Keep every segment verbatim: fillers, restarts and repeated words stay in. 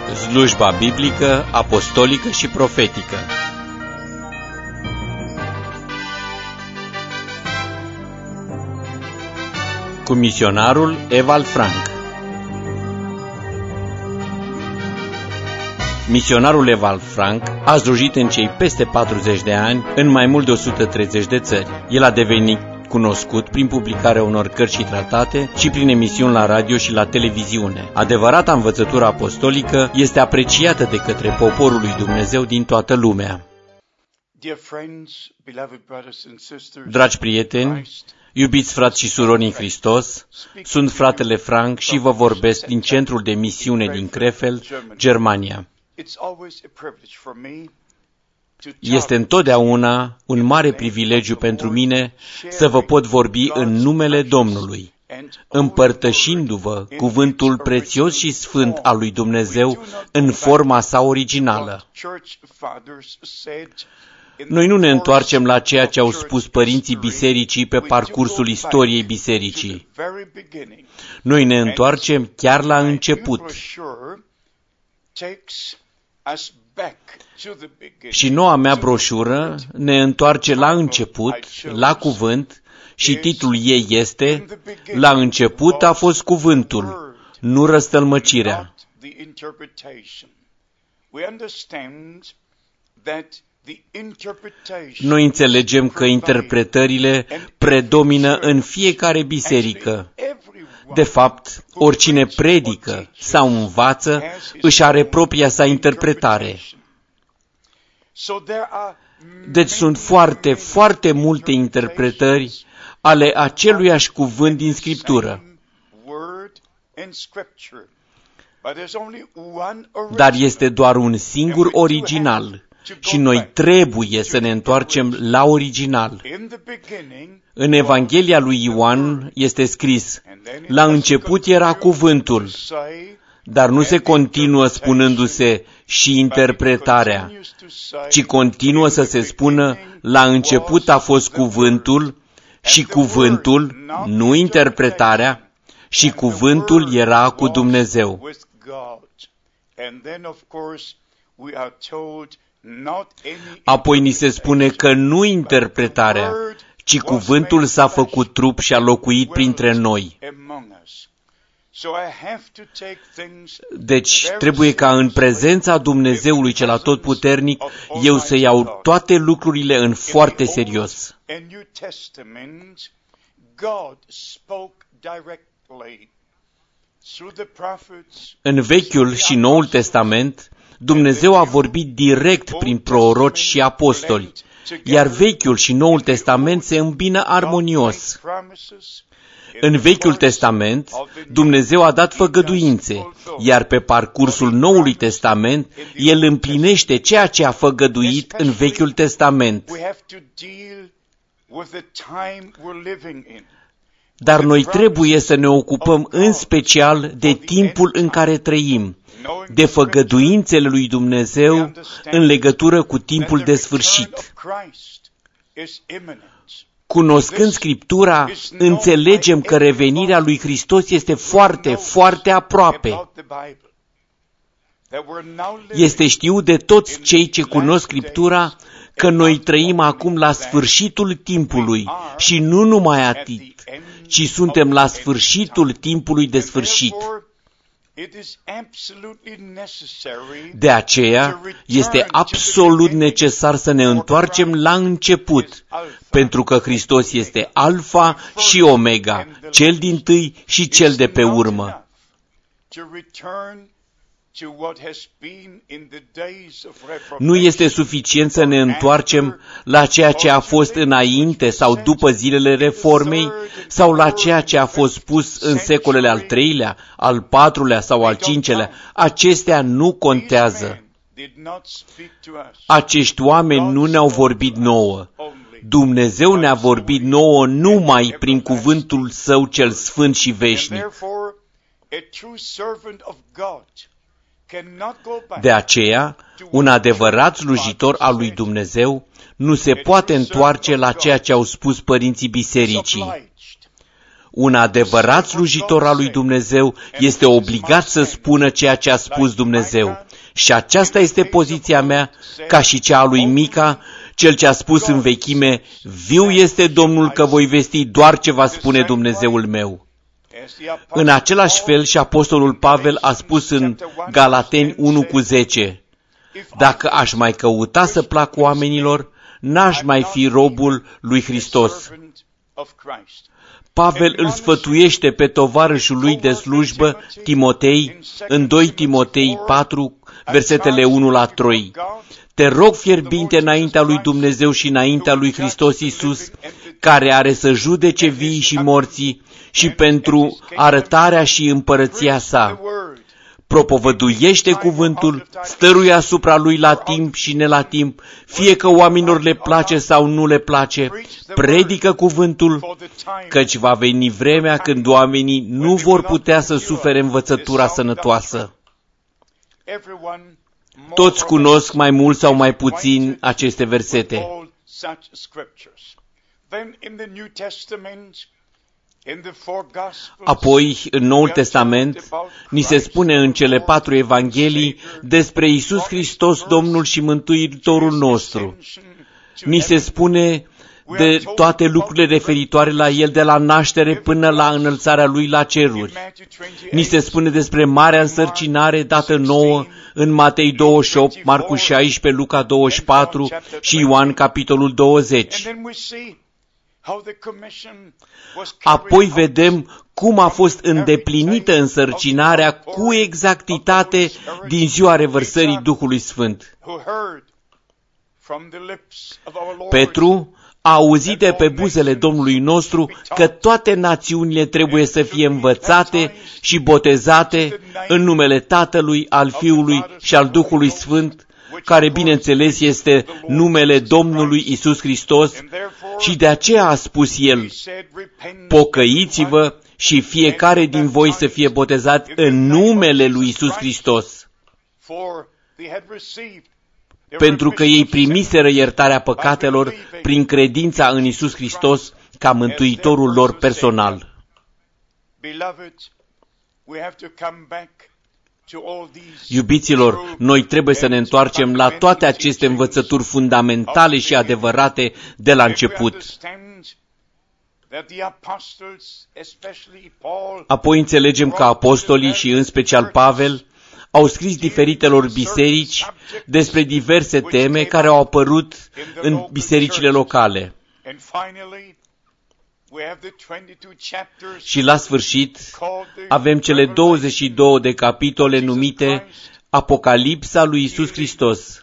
Slujba biblică, apostolică și profetică. Cu misionarul Ewald Frank. Misionarul Ewald Frank a slujit în cei peste patruzeci de ani în mai mult de o sută treizeci de țări. El a devenit cunoscut prin publicarea unor cărți și tratate și prin emisiuni la radio și la televiziune. Adevărata învățătură apostolică este apreciată de către poporul lui Dumnezeu din toată lumea. Dragi prieteni, iubiți frați și surori în Hristos, sunt fratele Frank și vă vorbesc din centrul de misiune din Krefeld, Germania. Este întotdeauna un mare privilegiu pentru mine să vă pot vorbi în numele Domnului, împărtășindu-vă cuvântul prețios și sfânt al lui Dumnezeu în forma sa originală. Noi nu ne întoarcem la ceea ce au spus părinții bisericii pe parcursul istoriei bisericii. Noi ne întoarcem chiar la început. Și noua mea broșură ne întoarce la început, la cuvânt, și titlul ei este La început a fost cuvântul, nu răstălmăcirea. Noi înțelegem că interpretările predomină în fiecare biserică. De fapt, oricine predică sau învață își are propria sa interpretare. Deci sunt foarte, foarte multe interpretări ale aceluiași cuvânt din Scriptură. Dar este doar un singur original și noi trebuie să ne întoarcem la original. În Evanghelia lui Ioan este scris: la început era cuvântul, dar nu se continuă spunându-se și interpretarea, ci continuă să se spună la început a fost cuvântul și cuvântul, nu interpretarea, și cuvântul era cu Dumnezeu. Apoi ni se spune că nu interpretarea, ci cuvântul s-a făcut trup și a locuit printre noi. Deci trebuie ca în prezența Dumnezeului cel atotputernic eu să iau toate lucrurile în foarte serios. În Vechiul și Noul Testament, Dumnezeu a vorbit direct prin proroci și apostoli, iar Vechiul și Noul Testament se îmbină armonios. În Vechiul Testament, Dumnezeu a dat făgăduințe, iar pe parcursul Noului Testament, El împlinește ceea ce a făgăduit în Vechiul Testament. Dar noi trebuie să ne ocupăm în special de timpul în care trăim, de făgăduințele lui Dumnezeu în legătură cu timpul de sfârșit. Cunoscând Scriptura, înțelegem că revenirea lui Hristos este foarte, foarte aproape. Este știut de toți cei ce cunosc Scriptura că noi trăim acum la sfârșitul timpului și nu numai atât, ci suntem la sfârșitul timpului de sfârșit. De aceea, este absolut necesar să ne întoarcem la început, pentru că Hristos este Alfa și Omega, cel dintâi și cel de pe urmă. Nu este suficient să ne întoarcem la ceea ce a fost înainte sau după zilele Reformei sau la ceea ce a fost spus în secolele al treilea, al patrulea sau al cincelea. Acestea nu contează. Acești oameni nu ne-au vorbit nouă. Dumnezeu ne-a vorbit nouă numai prin cuvântul Său cel sfânt și veșnic. De aceea, un adevărat slujitor al lui Dumnezeu nu se poate întoarce la ceea ce au spus părinții bisericii. Un adevărat slujitor al lui Dumnezeu este obligat să spună ceea ce a spus Dumnezeu. Și aceasta este poziția mea, ca și cea a lui Mica, cel ce a spus în vechime, viu este Domnul că voi vesti doar ce va spune Dumnezeul meu. În același fel și apostolul Pavel a spus în Galateni unu cu zece, dacă aș mai căuta să plac oamenilor, n-aș mai fi robul lui Hristos. Pavel îl sfătuiește pe tovarășul lui de slujbă, Timotei, în doi Timotei patru, versetele unu la trei. Te rog fierbinte înaintea lui Dumnezeu și înaintea lui Hristos Iisus, care are să judece vii și morții, și pentru arătarea și împărăția sa. Propovăduiește cuvântul, stăruie asupra lui la timp și ne la timp, fie că oamenilor le place sau nu le place, predică cuvântul, căci va veni vremea când oamenii nu vor putea să sufere învățătura sănătoasă. Toți cunosc mai mult sau mai puțin aceste versete. Apoi, în Noul Testament, ni se spune în cele patru evanghelii despre Iisus Hristos, Domnul și Mântuitorul nostru. Ni se spune de toate lucrurile referitoare la El, de la naștere până la înălțarea Lui la ceruri. Ni se spune despre marea însărcinare dată nouă în Matei douăzeci și opt, Marcu șaisprezece, Luca douăzeci și patru și Ioan capitolul douăzeci. Apoi vedem cum a fost îndeplinită însărcinarea cu exactitate din ziua revărsării Duhului Sfânt. Petru a auzit de pe buzele Domnului nostru că toate națiunile trebuie să fie învățate și botezate în numele Tatălui, al Fiului și al Duhului Sfânt, care, bineînțeles, este numele Domnului Iisus Hristos, și de aceea a spus El, pocăiți-vă și fiecare din voi să fie botezat în numele lui Iisus Hristos, pentru că ei primiseră iertarea păcatelor prin credința în Iisus Hristos ca mântuitorul lor personal. Iubiților, noi trebuie să ne întoarcem la toate aceste învățături fundamentale și adevărate de la început. Apoi înțelegem că apostolii și în special Pavel au scris diferitelor biserici despre diverse teme care au apărut în bisericile locale. Și la sfârșit avem cele douăzeci și două de capitole numite Apocalipsa lui Iisus Hristos,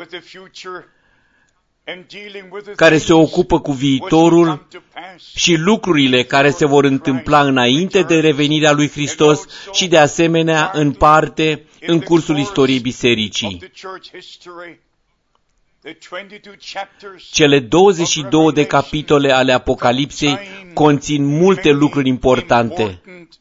care se ocupă cu viitorul și lucrurile care se vor întâmpla înainte de revenirea lui Hristos și de asemenea în parte în cursul istoriei bisericii. Cele douăzeci și două de capitole ale Apocalipsei conțin multe lucruri importante.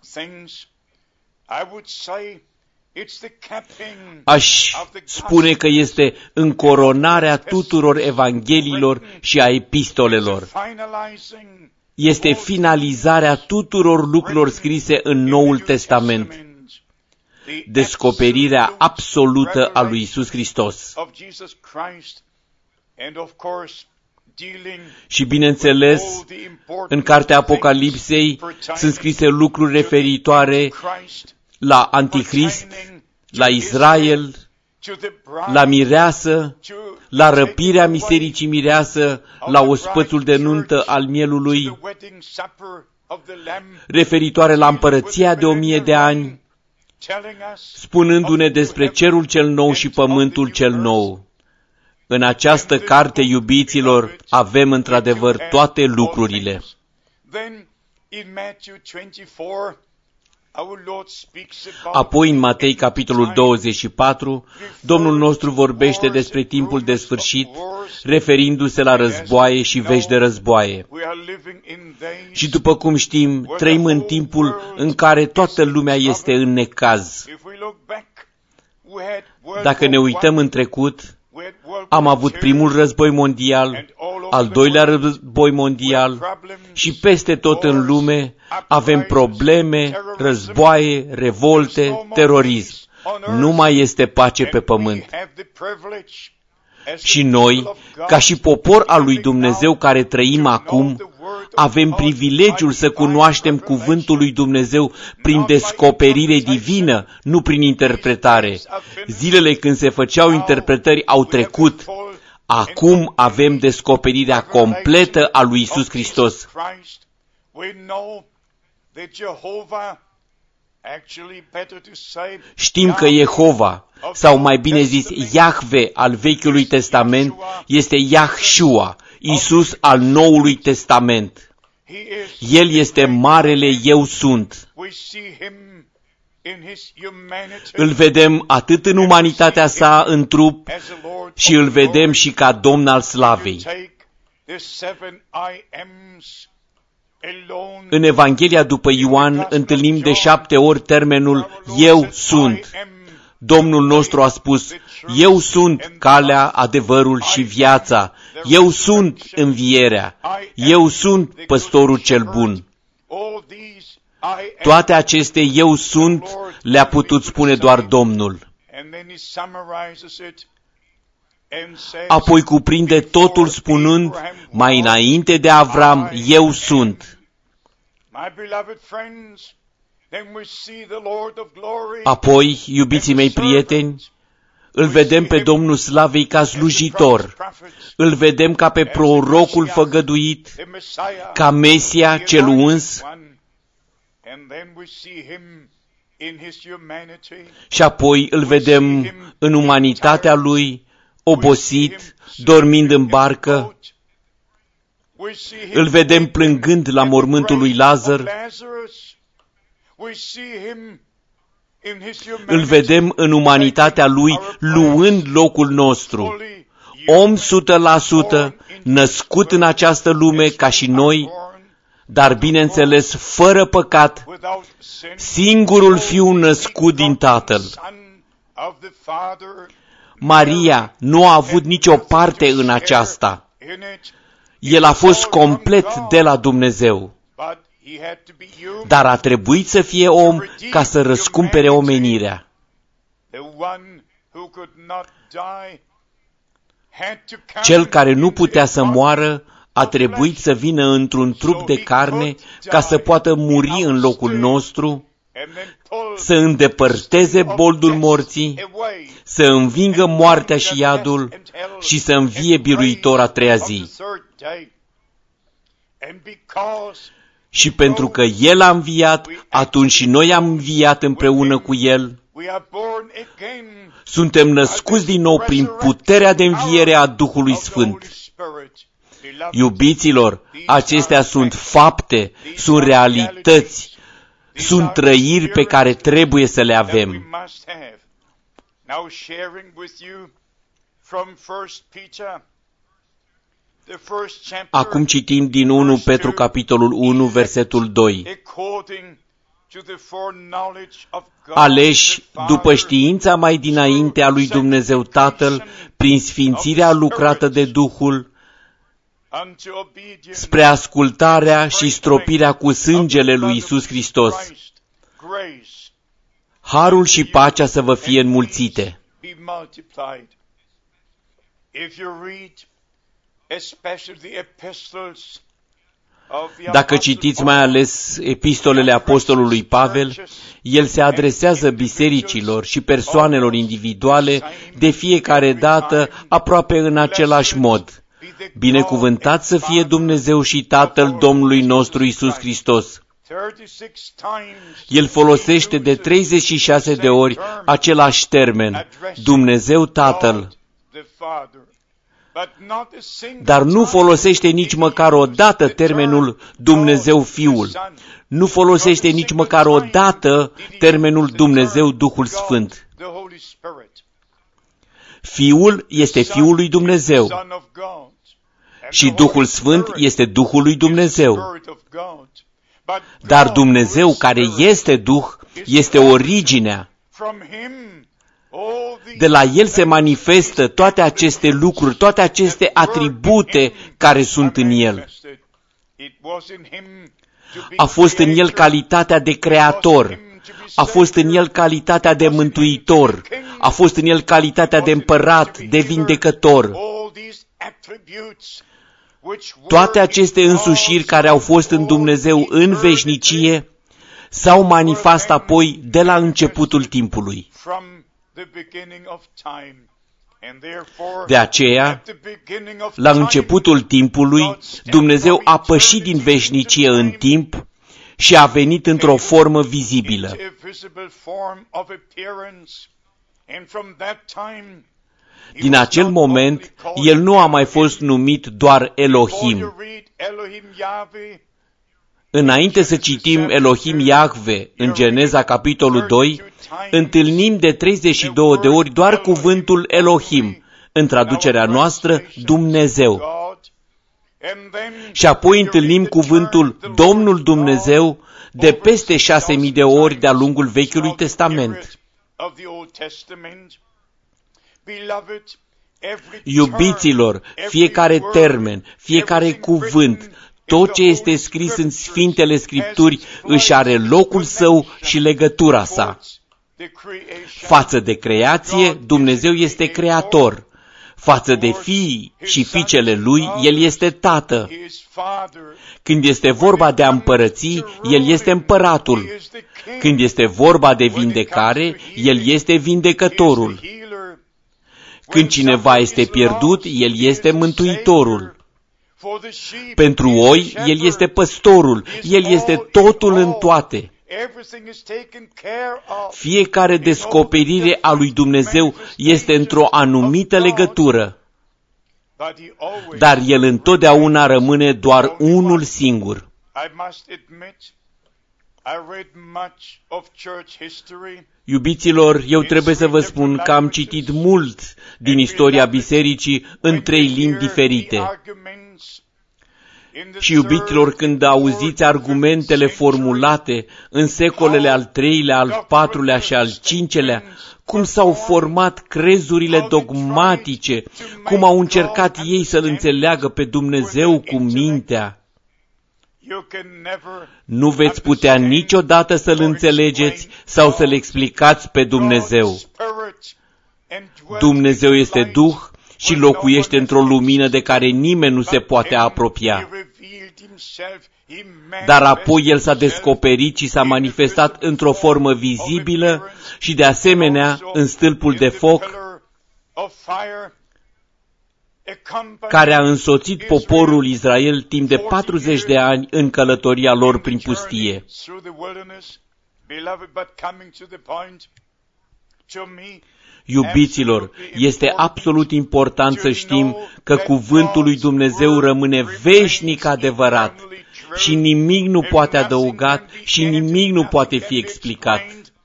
Aș spune că este încoronarea tuturor evangheliilor și a epistolelor. Este finalizarea tuturor lucrurilor scrise în Noul Testament. Descoperirea absolută a lui Iisus Hristos. Și bineînțeles, în cartea Apocalipsei sunt scrise lucruri referitoare la Antichrist, la Israel, la mireasă, la răpirea misericii mireasă, la ospățul de nuntă al mielului, referitoare la împărăția de o mie de ani, spunându-ne despre cerul cel nou și pământul cel nou. În această carte, iubiților, avem într-adevăr toate lucrurile. Apoi, în Matei, capitolul douăzeci și patru, Domnul nostru vorbește despre timpul de sfârșit, referindu-se la războaie și vești de războaie. Și după cum știm, trăim în timpul în care toată lumea este în necaz. Dacă ne uităm în trecut, am avut primul război mondial al doilea război mondial și peste tot în lume avem probleme, războaie, revolte, terorism. Nu mai este pace pe pământ. Și noi, ca și popor al lui Dumnezeu care trăim acum, avem privilegiul să cunoaștem cuvântul lui Dumnezeu prin descoperire divină, nu prin interpretare. Zilele când se făceau interpretări au trecut. Acum avem descoperirea completă a lui Iisus Hristos. Știm că Jehova, sau mai bine zis Iahve al Vechiului Testament, este Iahșua, Iisus al Noului Testament. El este Marele Eu Sunt. Îl vedem atât în umanitatea sa, în trup, și îl vedem și ca Domn al slavei. În Evanghelia după Ioan întâlnim de șapte ori termenul Eu sunt. Domnul nostru a spus, Eu sunt calea, adevărul și viața. Eu sunt învierea. Eu sunt păstorul cel bun. Toate aceste Eu sunt le-a putut spune doar Domnul. Apoi cuprinde totul spunând, mai înainte de Avram, Eu sunt. Apoi, iubiții mei prieteni, îl vedem pe Domnul Slavei ca slujitor, îl vedem ca pe prorocul făgăduit, ca Mesia cel uns, și apoi îl vedem în umanitatea lui, obosit, dormind în barcă, îl vedem plângând la mormântul lui Lazar, îl vedem în umanitatea lui luând locul nostru, om o sută la sută, născut în această lume ca și noi, dar bineînțeles fără păcat, singurul fiu născut din Tatăl. Maria nu a avut nicio parte în aceasta. El a fost complet de la Dumnezeu. Dar a trebuit să fie om ca să răscumpere omenirea. Cel care nu putea să moară a trebuit să vină într-un trup de carne ca să poată muri în locul nostru, să îndepărteze boldul morții, să învingă moartea și iadul și să învie biruitor a treia zi. Și pentru că El a înviat, atunci și noi am înviat împreună cu El. Suntem născuți din nou prin puterea de înviere a Duhului Sfânt. Iubiților, acestea sunt fapte, sunt realități, sunt trăiri pe care trebuie să le avem. Acum citim din unu Petru, capitolul unu, versetul doi. Aleși după știința mai dinainte a lui Dumnezeu Tatăl, prin sfințirea lucrată de Duhul, spre ascultarea și stropirea cu sângele lui Iisus Hristos. Harul și pacea să vă fie înmulțite. Dacă citiți mai ales epistolele apostolului Pavel, el se adresează bisericilor și persoanelor individuale de fiecare dată aproape în același mod. Binecuvântat să fie Dumnezeu și Tatăl Domnului nostru Iisus Hristos. El folosește de treizeci și șase de ori același termen, Dumnezeu Tatăl. Dar nu folosește nici măcar o dată termenul Dumnezeu Fiul. Nu folosește nici măcar o dată termenul Dumnezeu Duhul Sfânt. Fiul este Fiul lui Dumnezeu și Duhul Sfânt este Duhul lui Dumnezeu. Dar Dumnezeu, care este Duh, este originea. De la El se manifestă toate aceste lucruri, toate aceste atribute care sunt în El. A fost în El calitatea de creator, a fost în El calitatea de mântuitor, a fost în El calitatea de împărat, de vindecător. Toate aceste însușiri care au fost în Dumnezeu în veșnicie s-au manifestat apoi de la începutul timpului. De aceea, la începutul timpului, Dumnezeu a pășit din veșnicie în timp și a venit într-o formă vizibilă. Din acel moment, El nu a mai fost numit doar Elohim. Înainte să citim Elohim Iahve în Geneza capitolul doi, întâlnim de treizeci și două de ori doar cuvântul Elohim, în traducerea noastră Dumnezeu. Și apoi întâlnim cuvântul Domnul Dumnezeu de peste șase mii de ori de-a lungul Vechiului Testament. Iubiților, fiecare termen, fiecare cuvânt, tot ce este scris în Sfintele Scripturi își are locul său și legătura sa. Față de creație, Dumnezeu este creator. Față de fiii și fiicele Lui, El este Tată. Când este vorba de a împărăți, El este împăratul. Când este vorba de vindecare, El este vindecătorul. Când cineva este pierdut, El este mântuitorul. Pentru oi, El este păstorul, El este totul în toate. Fiecare descoperire a lui Dumnezeu este într-o anumită legătură, dar El întotdeauna rămâne doar unul singur. Iubiților, eu trebuie să vă spun că am citit mult din istoria bisericii în trei limbi diferite. Și, iubiților, când auziți argumentele formulate în secolele al treilea, al patrulea și al cincelea, cum s-au format crezurile dogmatice, cum au încercat ei să-L înțeleagă pe Dumnezeu cu mintea, nu veți putea niciodată să-L înțelegeți sau să-L explicați pe Dumnezeu. Dumnezeu este Duh și locuiește într-o lumină de care nimeni nu se poate apropia. Dar apoi El s-a descoperit și s-a manifestat într-o formă vizibilă și de asemenea în stâlpul de foc care a însoțit poporul Israel timp de patruzeci de ani în călătoria lor prin pustie. Iubiților, este absolut important să știm că cuvântul lui Dumnezeu rămâne veșnic adevărat și nimic nu poate adăugat și nimic nu poate fi explicat.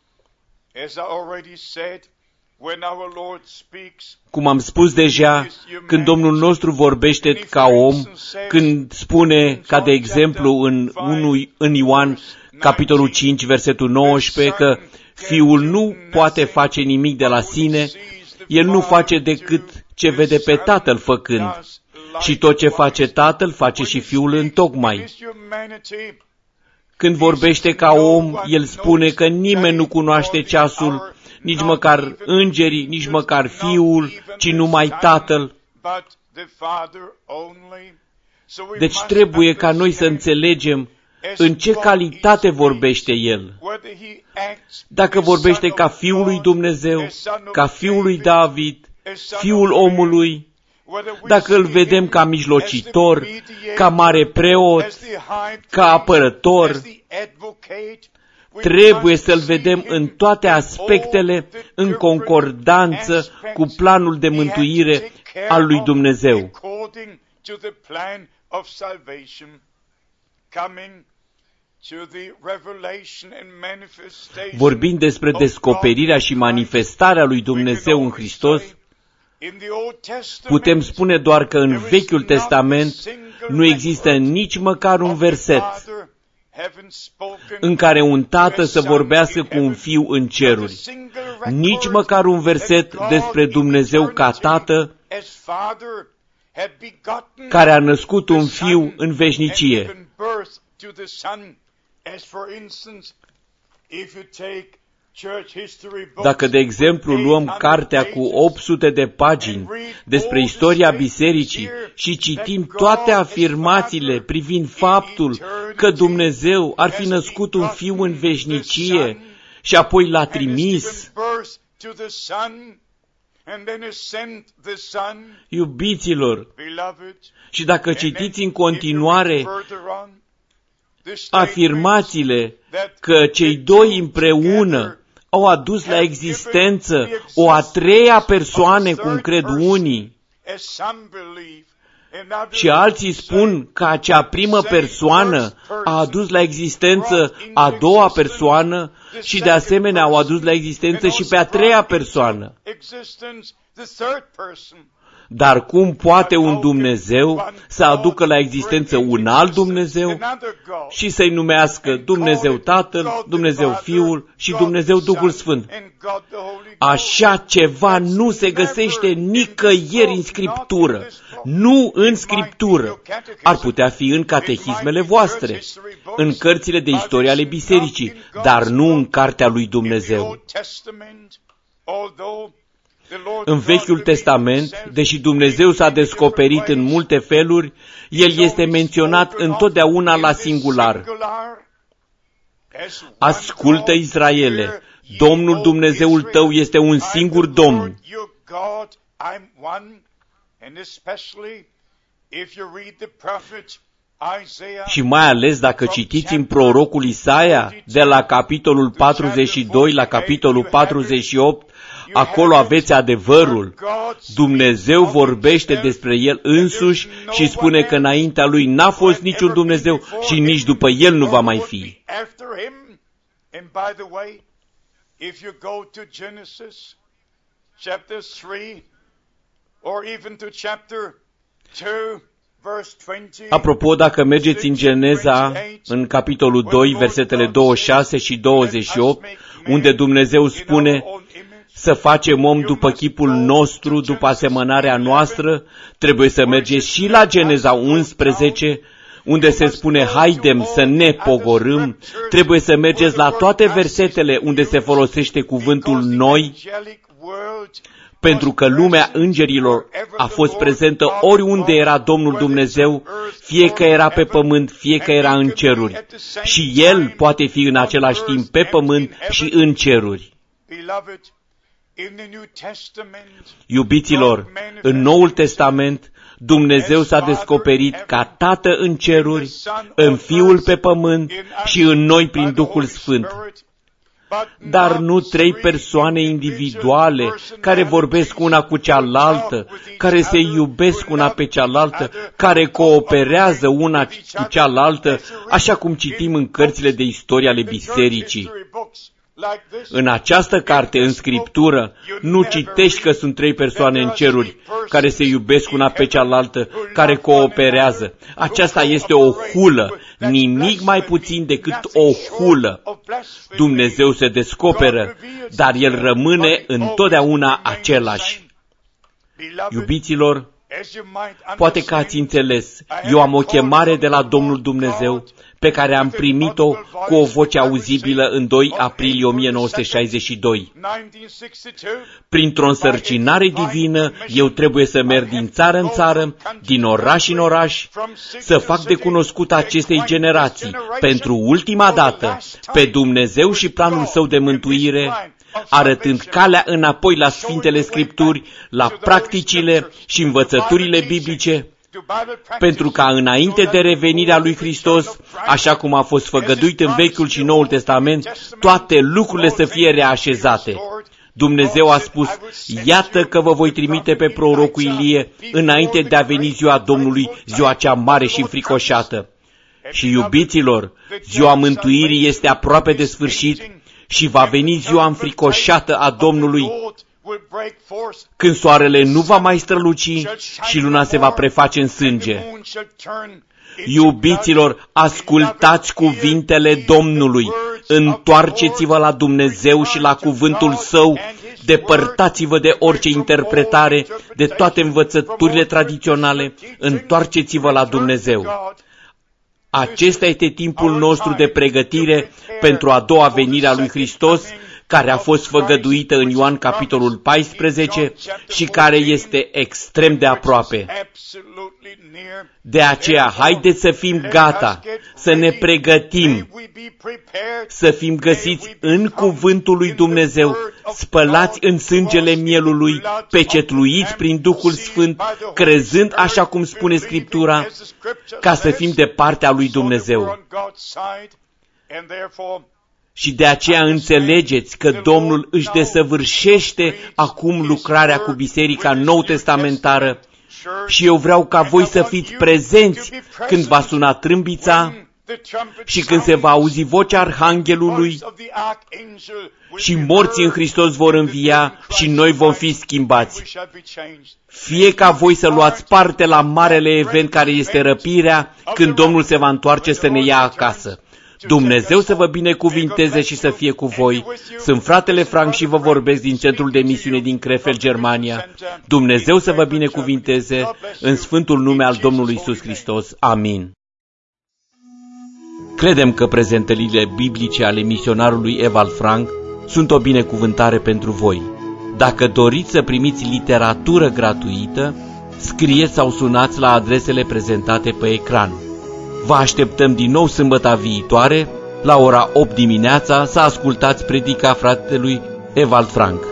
Cum am spus deja, când Domnul nostru vorbește ca om, când spune, ca de exemplu în, unu, în Ioan, capitolul cinci, versetul nouăsprezece, că Fiul nu poate face nimic de la sine, El nu face decât ce vede pe Tatăl făcând. Și tot ce face Tatăl, face și Fiul întocmai. Când vorbește ca om, El spune că nimeni nu cunoaște ceasul, nici măcar îngerii, nici măcar Fiul, ci numai Tatăl. Deci trebuie ca noi să înțelegem în ce calitate vorbește El. Dacă vorbește ca Fiul lui Dumnezeu, ca Fiul lui David, Fiul omului, dacă îl vedem ca mijlocitor, ca mare preot, ca apărător, trebuie să-L vedem în toate aspectele, în concordanță cu planul de mântuire al lui Dumnezeu. Vorbind despre descoperirea și manifestarea lui Dumnezeu în Hristos, putem spune doar că în Vechiul Testament nu există nici măcar un verset în care un tată să vorbească cu un fiu în ceruri, nici măcar un verset despre Dumnezeu ca Tată, care a născut un Fiu în veșnicie. Dacă, de exemplu, luăm cartea cu opt sute de pagini despre istoria bisericii și citim toate afirmațiile privind faptul că Dumnezeu ar fi născut un Fiu în veșnicie și apoi l-a trimis, iubiților, și dacă citiți în continuare afirmațiile că cei doi împreună au adus la existență o a treia persoană, cum cred unii, și alții spun că acea primă persoană a adus la existență a doua persoană și de asemenea au adus la existență și pe a treia persoană. Dar cum poate un Dumnezeu să aducă la existență un alt Dumnezeu și să-i numească Dumnezeu Tatăl, Dumnezeu Fiul și Dumnezeu Duhul Sfânt? Așa ceva nu se găsește nicăieri în Scriptură. Nu în Scriptură. Ar putea fi în catehismele voastre, în cărțile de istorie ale bisericii, dar nu în cartea lui Dumnezeu. În Vechiul Testament, deși Dumnezeu s-a descoperit în multe feluri, El este menționat întotdeauna la singular. Ascultă, Israele, Domnul Dumnezeul tău este un singur Domn. Și mai ales dacă citiți în prorocul Isaia, de la capitolul patruzeci și doi la capitolul patruzeci și opt, acolo aveți adevărul. Dumnezeu vorbește despre El însuși și spune că înaintea Lui n-a fost niciun Dumnezeu și nici după El nu va mai fi. Apropo, dacă mergeți în Geneza, în capitolul doi, versetele douăzeci și șase și douăzeci și opt, unde Dumnezeu spune să facem om după chipul nostru, după asemănarea noastră, trebuie să mergeți și la Geneza unsprezece, unde se spune haidem să ne pogorâm. Trebuie să mergeți la toate versetele unde se folosește cuvântul noi, pentru că lumea îngerilor a fost prezentă oriunde era Domnul Dumnezeu, fie că era pe pământ, fie că era în ceruri. Și El poate fi în același timp pe pământ și în ceruri. Iubiților, în Noul Testament, Dumnezeu s-a descoperit ca Tată în ceruri, în Fiul pe pământ și în noi prin Duhul Sfânt. Dar nu trei persoane individuale care vorbesc una cu cealaltă, care se iubesc una pe cealaltă, care cooperează una cu cealaltă, așa cum citim în cărțile de istorie ale bisericii. În această carte, în Scriptură, nu citești că sunt trei persoane în ceruri care se iubesc una pe cealaltă, care cooperează. Aceasta este o hulă, nimic mai puțin decât o hulă. Dumnezeu se descoperă, dar El rămâne întotdeauna același. Iubiților, poate că ați înțeles, eu am o chemare de la Domnul Dumnezeu, pe care am primit-o cu o voce auzibilă în doi aprilie o mie nouă sute șaizeci și doi. Printr-o însărcinare divină, eu trebuie să merg din țară în țară, din oraș în oraș, să fac de cunoscut acestei generații, pentru ultima dată, pe Dumnezeu și planul Său de mântuire, arătând calea înapoi la Sfintele Scripturi, la practicile și învățăturile biblice, pentru ca înainte de revenirea lui Hristos, așa cum a fost făgăduit în Vechiul și Noul Testament, toate lucrurile să fie reașezate. Dumnezeu a spus, iată că vă voi trimite pe prorocul Ilie înainte de a veni ziua Domnului, ziua cea mare și înfricoșată. Și iubiților, ziua mântuirii este aproape de sfârșit și va veni ziua înfricoșată a Domnului, când soarele nu va mai străluci și luna se va preface în sânge. Iubiților, ascultați cuvintele Domnului. întoarceți-vă la Dumnezeu și la cuvântul Său, depărtați-vă de orice interpretare, de toate învățăturile tradiționale, întoarceți-vă la Dumnezeu. Acesta este timpul nostru de pregătire pentru a doua venire a lui Hristos, care a fost făgăduită în Ioan capitolul paisprezece și care este extrem de aproape. De aceea, haideți să fim gata, să ne pregătim, să fim găsiți în cuvântul lui Dumnezeu, spălați în sângele mielului, pecetluiți prin Duhul Sfânt, crezând așa cum spune Scriptura, ca să fim de partea lui Dumnezeu. Și de aceea înțelegeți că Domnul își desăvârșește acum lucrarea cu Biserica Nou-Testamentară și eu vreau ca voi să fiți prezenți când va suna trâmbița și când se va auzi vocea Arhanghelului și morții în Hristos vor învia și noi vom fi schimbați. Fie ca voi să luați parte la marele event care este răpirea, când Domnul se va întoarce să ne ia acasă. Dumnezeu să vă binecuvinteze și să fie cu voi. Sunt fratele Frank și vă vorbesc din centrul de misiune din Krefeld, Germania. Dumnezeu să vă binecuvinteze în sfântul nume al Domnului Iisus Hristos. Amin. Credem că prezentările biblice ale misionarului Ewald Frank sunt o binecuvântare pentru voi. Dacă doriți să primiți literatură gratuită, scrieți sau sunați la adresele prezentate pe ecran. Vă așteptăm din nou sâmbăta viitoare, la ora opt dimineața, să ascultați predica fratelui Ewald Frank.